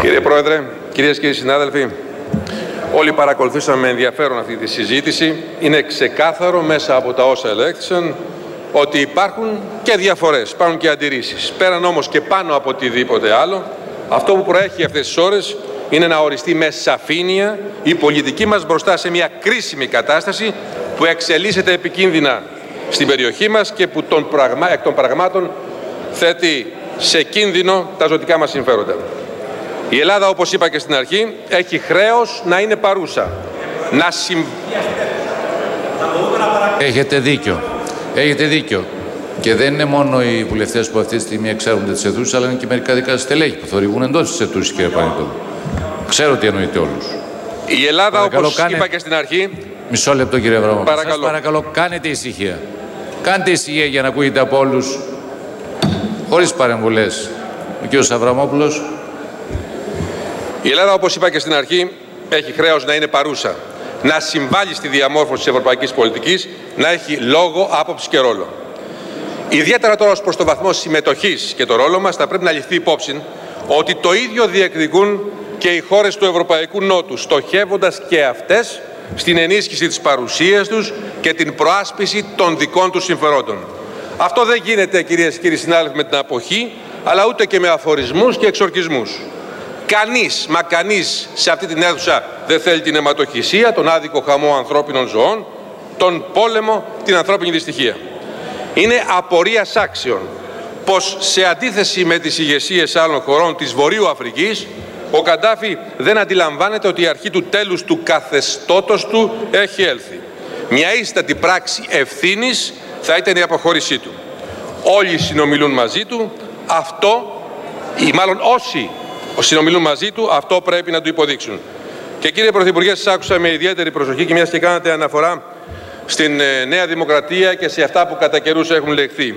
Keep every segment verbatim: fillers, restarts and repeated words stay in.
Κύριε Πρόεδρε, κυρίες και κύριοι συνάδελφοι, όλοι παρακολουθήσαμε με ενδιαφέρον αυτή τη συζήτηση. Είναι ξεκάθαρο μέσα από τα όσα ελέγχθησαν ότι υπάρχουν και διαφορές, υπάρχουν και αντιρρήσεις. Πέραν όμως και πάνω από οτιδήποτε άλλο, αυτό που προέχει αυτές τις ώρες είναι να οριστεί με σαφήνεια η πολιτική μας μπροστά σε μια κρίσιμη κατάσταση που εξελίσσεται επικίνδυνα στην περιοχή μας και που τον πραγμα... εκ των πραγμάτων θέτει σε κίνδυνο τα ζωτικά μας συμφέροντα. Η Ελλάδα, όπως είπα και στην αρχή, έχει χρέος να είναι παρούσα. Να συμ... Έχετε δίκιο. Έχετε δίκιο. Και δεν είναι μόνο οι βουλευτές που αυτή τη στιγμή εξέρχονται τις αιθούσεις, αλλά είναι και μερικά δικά στελέχη που θορυβούν εντός της αιθούσης, κύριε Παναγιώτου. Ξέρω τι εννοείται όλους. Η Ελλάδα, παρακαλώ, όπως κάνε... είπα και στην αρχή... Μισό λεπτό, κύριε Αβραμόπουλο. Παρακαλώ. Σας παρακαλώ, κάνετε ησυχία. Κάντε ησυχία για να ακούγεται από όλους, χωρίς παρεμβολές. Ο κύριος Αβραμόπουλος. Η Ελλάδα, όπως είπα και στην αρχή, έχει χρέος να είναι παρούσα. Να συμβάλλει στη διαμόρφωση της ευρωπαϊκής πολιτικής, να έχει λόγο, άποψη και ρόλο. Ιδιαίτερα τώρα ως προς το βαθμό συμμετοχής και το ρόλο μας, θα πρέπει να ληφθεί υπόψη ότι το ίδιο διεκδικούν και οι χώρες του Ευρωπαϊκού Νότου, στοχεύοντας και αυτές στην ενίσχυση της παρουσίας τους και την προάσπιση των δικών τους συμφερόντων. Αυτό δεν γίνεται, κυρίες και κύριοι συνάδελφοι, με την αποχή, αλλά ούτε και με αφορισμούς και εξορκισμούς. Κανείς, μα κανείς σε αυτή την αίθουσα δεν θέλει την αιματοχυσία, τον άδικο χαμό ανθρώπινων ζωών, τον πόλεμο, την ανθρώπινη δυστυχία. Είναι απορίας άξιων πως σε αντίθεση με τις ηγεσίες άλλων χωρών της Βορείου Αφρικής, ο Καντάφη δεν αντιλαμβάνεται ότι η αρχή του τέλους του καθεστώτος του έχει έλθει. Μια ίστατη πράξη ευθύνης θα ήταν η αποχώρησή του. Όλοι συνομιλούν μαζί του, αυτό, ή μάλλον όσοι συνομιλούν μαζί του, αυτό πρέπει να του υποδείξουν. Και κύριε Πρωθυπουργέ, σας άκουσα με ιδιαίτερη προσοχή και μιας και κάνατε αναφορά στην ε, Νέα Δημοκρατία και σε αυτά που κατά καιρούς έχουν λεχθεί.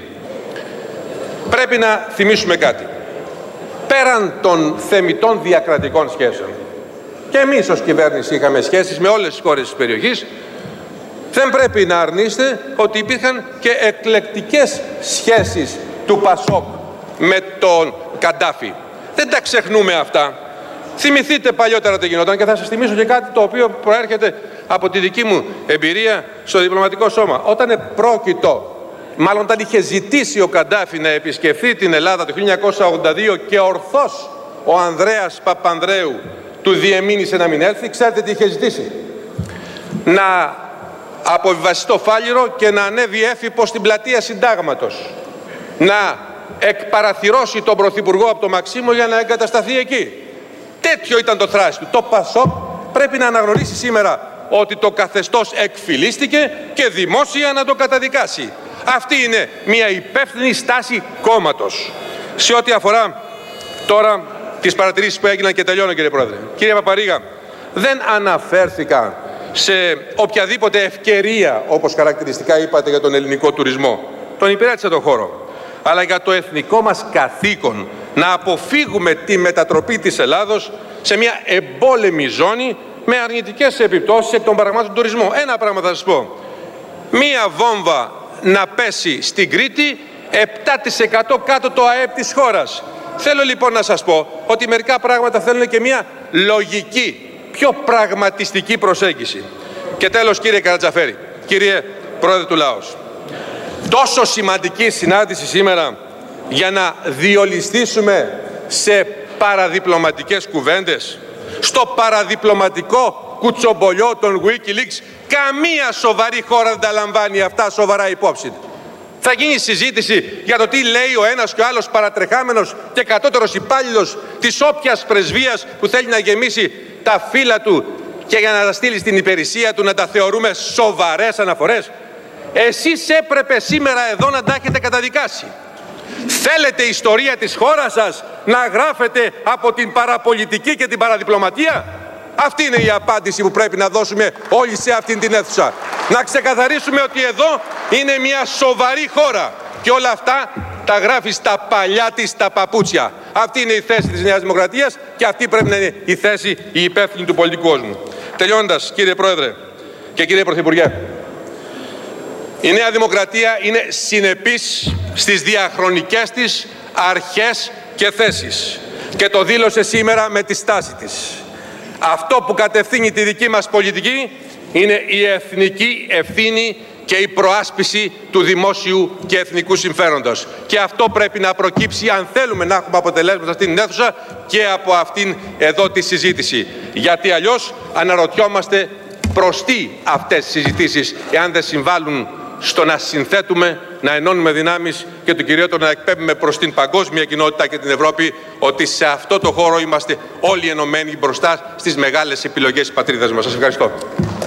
Πρέπει να θυμίσουμε κάτι. Πέραν των θεμιτών διακρατικών σχέσεων, και εμείς ως κυβέρνηση είχαμε σχέσεις με όλες τις χώρες της περιοχής, δεν πρέπει να αρνείστε ότι υπήρχαν και εκλεκτικές σχέσεις του Πασόκ με τον Καντάφη. Δεν τα ξεχνούμε αυτά. Θυμηθείτε παλιότερα τι γινόταν και θα σας θυμίσω και κάτι το οποίο προέρχεται από τη δική μου εμπειρία στο διπλωματικό σώμα. Όταν πρόκειτο, μάλλον όταν είχε ζητήσει ο Καντάφη να επισκεφθεί την Ελλάδα το χίλια εννιακόσια ογδόντα δύο και ορθώς ο Ανδρέας Παπανδρέου του διεμήνυσε να μην έρθει, ξέρετε τι είχε ζητήσει? Να αποβιβαστεί το Φάληρο και να ανέβει έφυπος στην πλατεία Συντάγματος. Να εκπαραθυρώσει τον Πρωθυπουργό από το Μαξίμο για να εγκατασταθεί εκεί. Τέτοιο ήταν το θράσι του. Το Πασόκ πρέπει να αναγνωρίσει σήμερα ότι το καθεστώς εκφυλίστηκε και δημόσια να το καταδικάσει. Αυτή είναι μια υπεύθυνη στάση κόμματος. Σε ό,τι αφορά τώρα τις παρατηρήσεις που έγιναν, και τελειώνω κύριε Πρόεδρε. Κύριε Παπαρίγα, δεν αναφέρθηκα σε οποιαδήποτε ευκαιρία, όπως χαρακτηριστικά είπατε, για τον ελληνικό τουρισμό. Τον υπηρέτησα τον χώρο. Αλλά για το εθνικό μας καθήκον να αποφύγουμε τη μετατροπή της Ελλάδος σε μια εμπόλεμη ζώνη με αρνητικές επιπτώσεις εκ των πραγμάτων του τουρισμού. Ένα πράγμα θα σας πω. Μία βόμβα να πέσει στην Κρήτη, επτά τοις εκατό κάτω το ΑΕΠ της χώρας. Θέλω λοιπόν να σας πω ότι μερικά πράγματα θέλουν και μια λογική, πιο πραγματιστική προσέγγιση. Και τέλος, κύριε Καρατζαφέρη, κύριε Πρόεδρε του Λάος, τόσο σημαντική συνάντηση σήμερα για να διολιστήσουμε σε παραδιπλωματικές κουβέντες, στο παραδιπλωματικό κουτσομπολιό των Wikileaks. Καμία σοβαρή χώρα δεν τα λαμβάνει αυτά σοβαρά υπόψη. Θα γίνει συζήτηση για το τι λέει ο ένας και ο άλλος παρατρεχάμενος και κατώτερος υπάλληλος της όποιας πρεσβείας που θέλει να γεμίσει τα φύλλα του και για να τα στείλει στην υπηρεσία του να τα θεωρούμε σοβαρές αναφορές. Εσείς έπρεπε σήμερα εδώ να τα έχετε καταδικάσει. Θέλετε η ιστορία της χώρας σας να γράφετε από την παραπολιτική και την παραδιπλωματία? Αυτή είναι η απάντηση που πρέπει να δώσουμε όλοι σε αυτήν την αίθουσα. Να ξεκαθαρίσουμε ότι εδώ είναι μια σοβαρή χώρα και όλα αυτά τα γράφει στα παλιά της τα παπούτσια. Αυτή είναι η θέση της Νέας Δημοκρατίας και αυτή πρέπει να είναι η θέση, η υπεύθυνη του πολιτικού κόσμου. Τελειώνοντας, κύριε Πρόεδρε και κύριε Πρωθυπουργέ, η Νέα Δημοκρατία είναι συνεπής στις διαχρονικές της αρχές και θέσεις. και το δήλωσε σήμερα με τη στάση της. Αυτό που κατευθύνει τη δική μας πολιτική είναι η εθνική ευθύνη και η προάσπιση του δημόσιου και εθνικού συμφέροντος. Και αυτό πρέπει να προκύψει, αν θέλουμε να έχουμε αποτελέσματα σε αυτήν την αίθουσα, και από αυτήν εδώ τη συζήτηση. Γιατί αλλιώς αναρωτιόμαστε προς τι αυτές οι συζητήσεις, εάν δεν συμβάλλουν στο να συνθέτουμε, να ενώνουμε δυνάμεις και το κυριότερο να εκπέμπουμε προς την παγκόσμια κοινότητα και την Ευρώπη ότι σε αυτό το χώρο είμαστε όλοι ενωμένοι μπροστά στις μεγάλες επιλογές της πατρίδας μας. Σας ευχαριστώ.